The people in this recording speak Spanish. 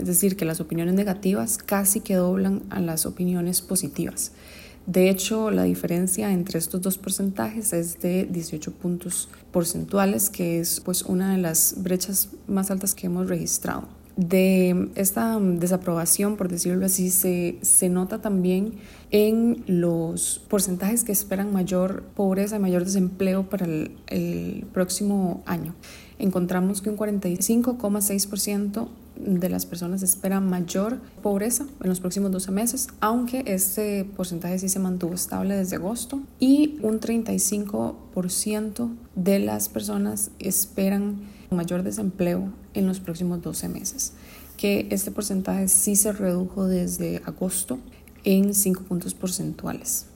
Es decir, que las opiniones negativas casi que doblan a las opiniones positivas. De hecho, la diferencia entre estos dos porcentajes es de 18 puntos porcentuales, que es pues una de las brechas más altas que hemos registrado. De esta desaprobación, por decirlo así, se nota también en los porcentajes que esperan mayor pobreza y mayor desempleo para el próximo año. Encontramos que un 45,6% de las personas esperan mayor pobreza en los próximos 12 meses, aunque este porcentaje sí se mantuvo estable desde agosto, y un 35% de las personas esperan mayor desempleo en los próximos 12 meses, que este porcentaje sí se redujo desde agosto en 5 puntos porcentuales.